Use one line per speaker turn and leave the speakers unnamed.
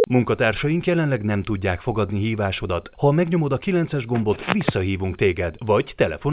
Munkatársaink jelenleg nem tudják fogadni hívásodat. Ha megnyomod a 9-es gombot, visszahívunk téged, vagy telefon